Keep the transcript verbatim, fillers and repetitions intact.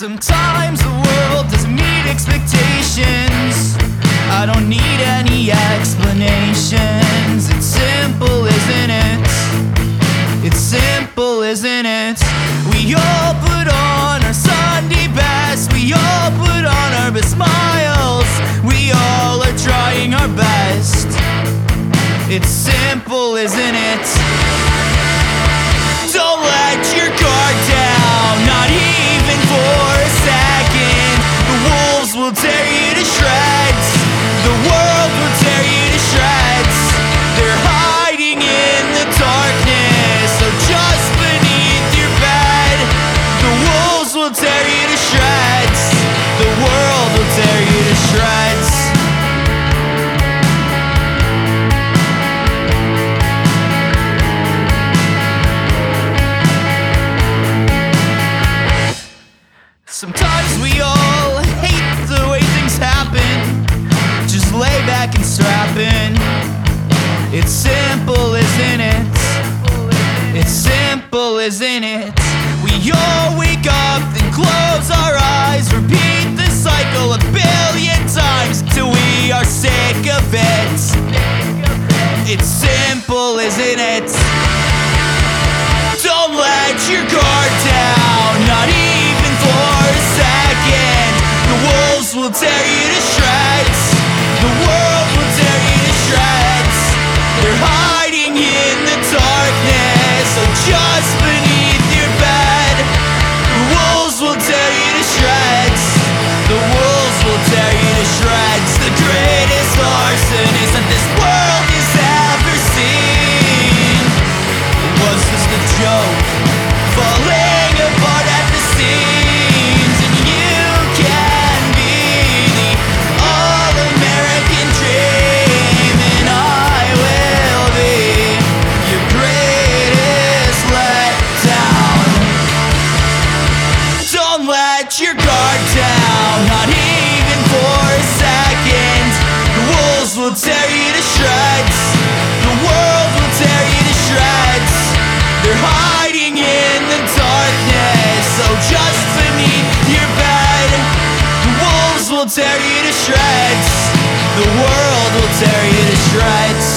Sometimes the world doesn't meet expectations. I don't need any explanations. It's simple, isn't it? It's simple, isn't it? We all put on our Sunday best. We all put on our best smiles. We all are trying our best. It's simple, isn't it? Don't let your guard down, not even for a second. The wolves will tear you to shreds. The world will tear you to shreds. They're hiding in the darkness, so just beneath your bed. The wolves will tear you to shreds. The world will tear you to shreds. Sometimes we all hate the way things happen. Just lay back and strap in. It's simple, isn't it? It's simple, isn't it? We all wake up, then close our eyes. Repeat the cycle a billion times till we are sick of it. It's simple, isn't it? Don't let your guard down, not even for a second. The wolves will tear you to shreds. The world will tear you to shreds. They're hiding in the darkness, so just beneath your bed. The wolves will tear you to shreds. The wolves will tear you to shreds. The greatest arsonist that this world has ever seen was just a joke, falling apart at the seams. And you can be the all-American dream, and I will be your greatest letdown. Don't let your guard down, not even for a second. The wolves will tear you to shreds. The world will tear you to shreds. They're hiding in the darkness, so just beneath your bed. The wolves will tear you to shreds. The world will tear you to shreds.